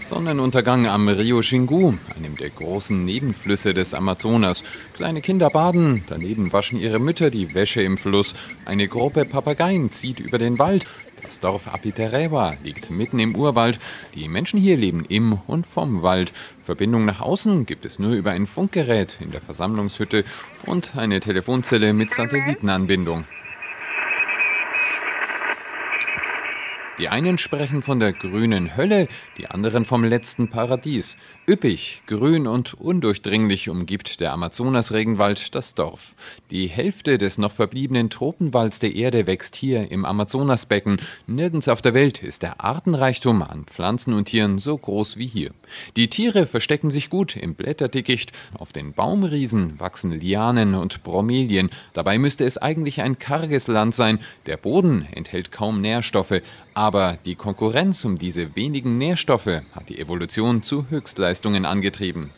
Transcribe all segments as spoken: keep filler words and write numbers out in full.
Sonnenuntergang am Rio Xingu, einem der großen Nebenflüsse des Amazonas. Kleine Kinder baden, daneben waschen ihre Mütter die Wäsche im Fluss. Eine Gruppe Papageien zieht über den Wald. Das Dorf Apiterewa liegt mitten im Urwald. Die Menschen hier leben im und vom Wald. Verbindung nach außen gibt es nur über ein Funkgerät in der Versammlungshütte und eine Telefonzelle mit Satellitenanbindung. Die einen sprechen von der grünen Hölle, die anderen vom letzten Paradies. Üppig, grün und undurchdringlich umgibt der Amazonas-Regenwald das Dorf. Die Hälfte des noch verbliebenen Tropenwalds der Erde wächst hier im Amazonasbecken. Nirgends auf der Welt ist der Artenreichtum an Pflanzen und Tieren so groß wie hier. Die Tiere verstecken sich gut im Blätterdickicht. Auf den Baumriesen wachsen Lianen und Bromelien. Dabei müsste es eigentlich ein karges Land sein. Der Boden enthält kaum Nährstoffe. Aber die Konkurrenz um diese wenigen Nährstoffe hat die Evolution zu Höchstleistungen angetrieben.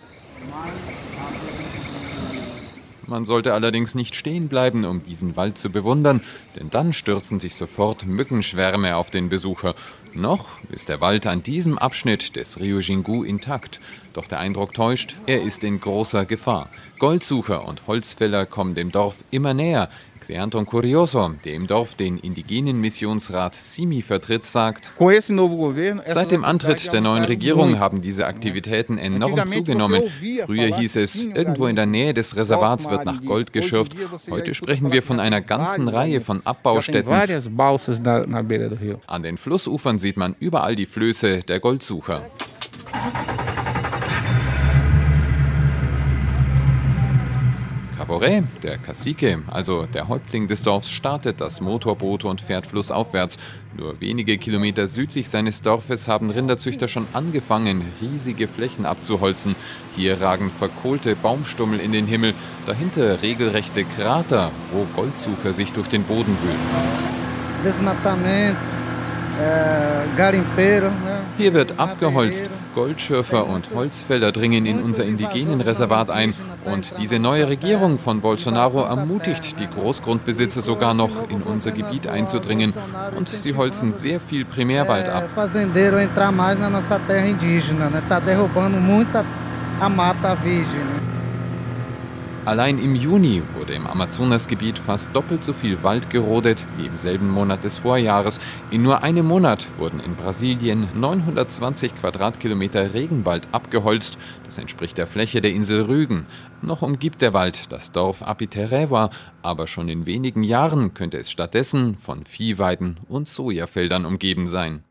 Man sollte allerdings nicht stehen bleiben, um diesen Wald zu bewundern, denn dann stürzen sich sofort Mückenschwärme auf den Besucher. Noch ist der Wald an diesem Abschnitt des Rio Xingu intakt. Doch der Eindruck täuscht, er ist in großer Gefahr. Goldsucher und Holzfäller kommen dem Dorf immer näher. Cleanton Curioso, der im Dorf den indigenen Missionsrat Simi vertritt, sagt: Seit dem Antritt der neuen Regierung haben diese Aktivitäten enorm zugenommen. Früher hieß es, irgendwo in der Nähe des Reservats wird nach Gold geschürft. Heute sprechen wir von einer ganzen Reihe von Abbaustätten. An den Flussufern sieht man überall die Flöße der Goldsucher. Cavoré, der Cacique, also der Häuptling des Dorfs, startet das Motorboot und fährt flussaufwärts. Nur wenige Kilometer südlich seines Dorfes haben Rinderzüchter schon angefangen, riesige Flächen abzuholzen. Hier ragen verkohlte Baumstummel in den Himmel, dahinter regelrechte Krater, wo Goldsucher sich durch den Boden wühlen. Hier wird abgeholzt. Goldschürfer und Holzfäller dringen in unser indigenen Reservat ein. Und diese neue Regierung von Bolsonaro ermutigt die Großgrundbesitzer sogar noch, in unser Gebiet einzudringen. Und sie holzen sehr viel Primärwald ab. Allein im Juni wurde im Amazonasgebiet fast doppelt so viel Wald gerodet wie im selben Monat des Vorjahres. In nur einem Monat wurden in Brasilien neunhundertzwanzig Quadratkilometer Regenwald abgeholzt. Das entspricht der Fläche der Insel Rügen. Noch umgibt der Wald das Dorf Apiterewa, aber schon in wenigen Jahren könnte es stattdessen von Viehweiden und Sojafeldern umgeben sein.